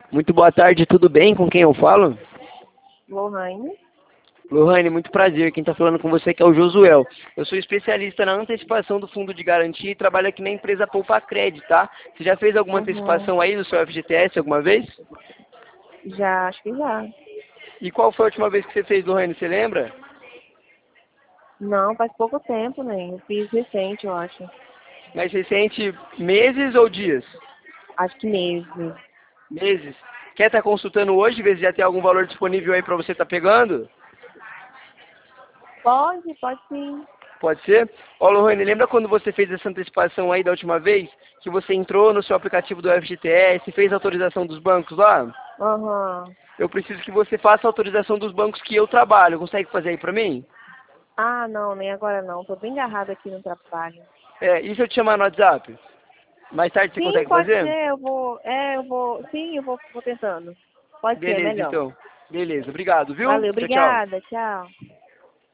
Muito boa tarde, tudo bem? Com quem eu falo? Lohane. Lohane, muito prazer. Quem está falando com você aqui é o Josuel. Eu sou especialista na antecipação do fundo de garantia e trabalho aqui na empresa Poupa Cred, tá? Você já fez alguma Uhum. antecipação aí no seu FGTS alguma vez? Já, acho que já. E qual foi a última vez que você fez, Lohane? Você lembra? Não, faz pouco tempo, né? Eu fiz recente, eu acho. Mais recente, meses ou dias? Acho que meses. Meses. Quer estar consultando hoje, ver se já tem algum valor disponível aí para você estar pegando? Pode sim. Pode ser? Ó, Lohane, lembra quando você fez essa antecipação aí da última vez? Que você entrou no seu aplicativo do FGTS, fez a autorização dos bancos lá? Aham. Eu preciso que você faça a autorização dos bancos que eu trabalho. Consegue fazer aí pra mim? Ah, não, nem agora não. Tô bem agarrada aqui no trabalho. É, e se eu te chamar no WhatsApp? Mais tarde você Sim, consegue pode fazer? ser. Sim, eu vou tentando. Pode ser, Beleza, melhor. então. Beleza, obrigado, viu? Valeu, Tchau, tchau. obrigada. Tchau.